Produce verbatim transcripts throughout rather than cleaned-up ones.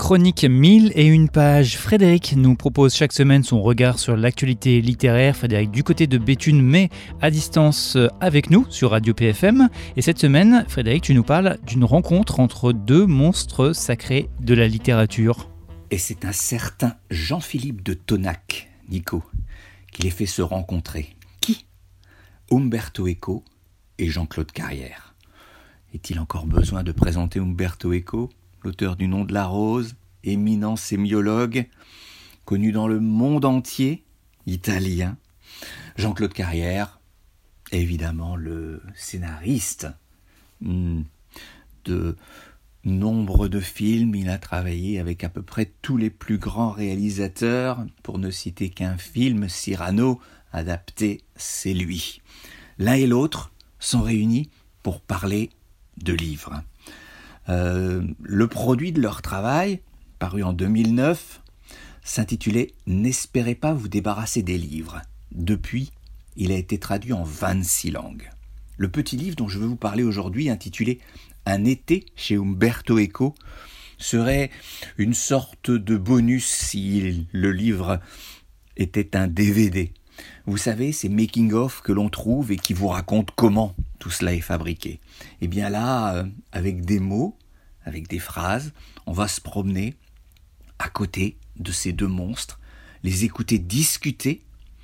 chronique mille et une pages. Frédéric nous propose chaque semaine son regard sur l'actualité littéraire. Frédéric du côté de Béthune, mais à distance avec nous sur Radio P F M. Et cette semaine, Frédéric, tu nous parles d'une rencontre entre deux monstres sacrés de la littérature. Et c'est un certain Jean-Philippe de Tonac, Nico, qui les fait se rencontrer. Qui ? Umberto Eco et Jean-Claude Carrière. Est-il encore besoin de présenter Umberto Eco, l'auteur du Nom de la Rose, éminent sémiologue, connu dans le monde entier, italien. Jean-Claude Carrière, évidemment le scénariste de nombre de films. Il a travaillé avec à peu près tous les plus grands réalisateurs, pour ne citer qu'un film, Cyrano, adapté, c'est lui. L'un et l'autre sont réunis pour parler de livres. Euh, le produit de leur travail, paru en deux mille neuf, s'intitulait « N'espérez pas vous débarrasser des livres ». Depuis, il a été traduit en vingt-six langues. Le petit livre dont je veux vous parler aujourd'hui, intitulé « Un été chez Umberto Eco », serait une sorte de bonus si le livre était un D V D. Vous savez, ces making-of que l'on trouve et qui vous racontent comment tout cela est fabriqué. Et bien là, euh, avec des mots, avec des phrases, on va se promener à côté de ces deux monstres, les écouter discuter,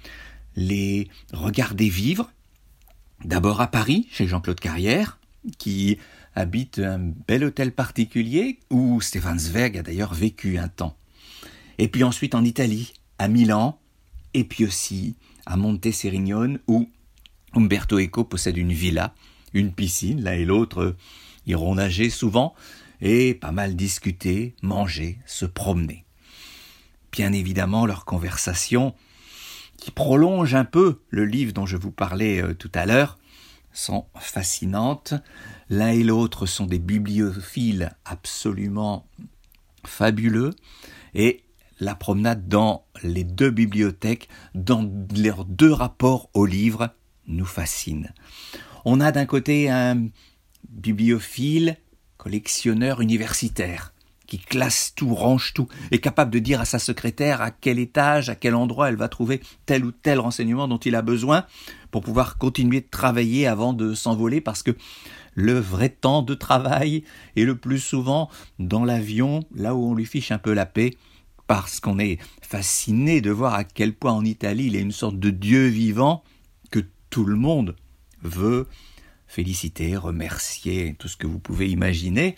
les regarder vivre. D'abord à Paris, chez Jean-Claude Carrière, qui habite un bel hôtel particulier où Stefan Zweig a d'ailleurs vécu un temps. Et puis ensuite en Italie, à Milan, et puis aussi à Monte Serignone, où Umberto Eco possède une villa, une piscine, l'un et l'autre iront nager souvent, et pas mal discuter, manger, se promener. Bien évidemment, leur conversation, qui prolonge un peu le livre dont je vous parlais euh, tout à l'heure, sont fascinantes. L'un et l'autre sont des bibliophiles absolument fabuleux, et la promenade dans les deux bibliothèques, dans leurs deux rapports au livre, nous fascine. On a d'un côté un bibliophile, collectionneur universitaire, qui classe tout, range tout, est capable de dire à sa secrétaire à quel étage, à quel endroit elle va trouver tel ou tel renseignement dont il a besoin pour pouvoir continuer de travailler avant de s'envoler, parce que le vrai temps de travail est le plus souvent dans l'avion, là où on lui fiche un peu la paix, parce qu'on est fasciné de voir à quel point en Italie il est une sorte de dieu vivant que tout le monde veut féliciter, remercier, tout ce que vous pouvez imaginer.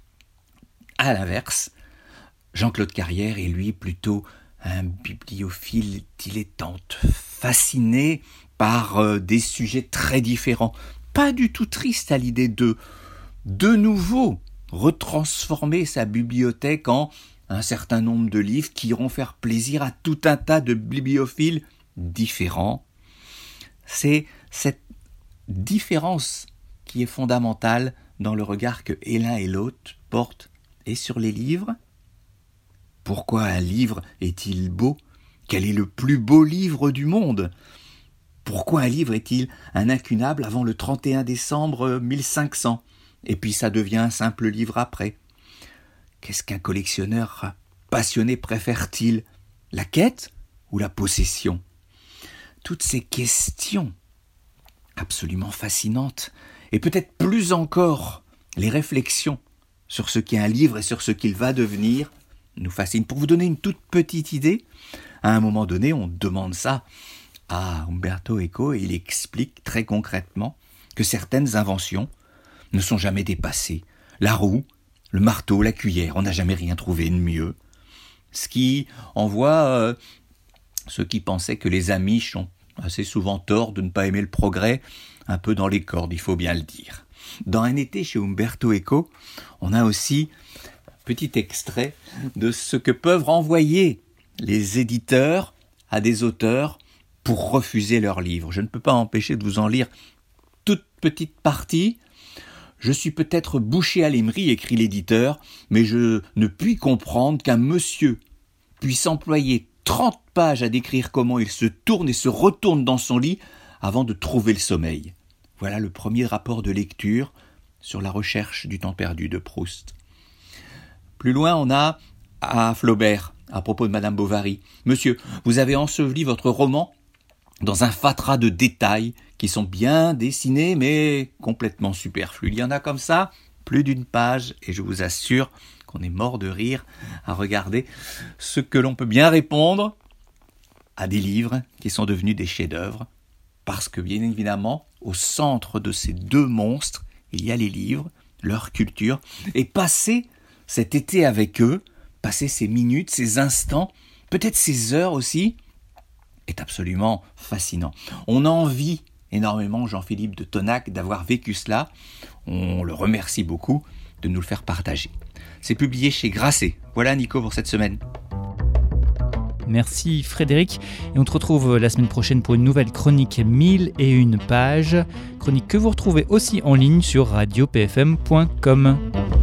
À l'inverse, Jean-Claude Carrière est lui plutôt un bibliophile dilettante, fasciné par euh, des sujets très différents, pas du tout triste à l'idée de de nouveau retransformer sa bibliothèque en un certain nombre de livres qui iront faire plaisir à tout un tas de bibliophiles différents. C'est cette différence qui est fondamentale dans le regard que l'un et l'autre portent et sur les livres. Pourquoi un livre est-il beau ? Quel est le plus beau livre du monde ? Pourquoi un livre est-il un incunable avant le trente et un décembre mille cinq cents ? Et puis ça devient un simple livre après. Qu'est-ce qu'un collectionneur passionné préfère-t-il ? La quête ou la possession ? Toutes ces questions absolument fascinantes, et peut-être plus encore les réflexions sur ce qu'est un livre et sur ce qu'il va devenir, nous fascinent. Pour vous donner une toute petite idée, à un moment donné, on demande ça à Umberto Eco et il explique très concrètement que certaines inventions ne sont jamais dépassées. La roue, le marteau, la cuillère, on n'a jamais rien trouvé de mieux. Ce qui envoie euh, ceux qui pensaient que les Amish ont assez souvent tort de ne pas aimer le progrès, un peu dans les cordes, il faut bien le dire. Dans Un été chez Umberto Eco, on a aussi un petit extrait de ce que peuvent renvoyer les éditeurs à des auteurs pour refuser leurs livres. Je ne peux pas empêcher de vous en lire toute petite partie. « Je suis peut-être bouché à l'émery, écrit l'éditeur, mais je ne puis comprendre qu'un monsieur puisse employer trente pages à décrire comment il se tourne et se retourne dans son lit avant de trouver le sommeil. » Voilà le premier rapport de lecture sur la recherche du temps perdu de Proust. Plus loin, on a à Flaubert à propos de Madame Bovary. Monsieur, vous avez enseveli votre roman dans un fatras de détails qui sont bien dessinés mais complètement superflus. Il y en a comme ça, plus d'une page, et je vous assure qu'on est mort de rire à regarder ce que l'on peut bien répondre à des livres qui sont devenus des chefs-d'œuvre, parce que bien évidemment, au centre de ces deux monstres, il y a les livres, leur culture, et passer cet été avec eux, passer ces minutes, ces instants, peut-être ces heures aussi, est absolument fascinant. On envie énormément Jean-Philippe de Tonac d'avoir vécu cela. On le remercie beaucoup de nous le faire partager. C'est publié chez Grasset. Voilà Nico pour cette semaine. Merci Frédéric, et on te retrouve la semaine prochaine pour une nouvelle chronique mille et une pages, chronique que vous retrouvez aussi en ligne sur radio p f m point com.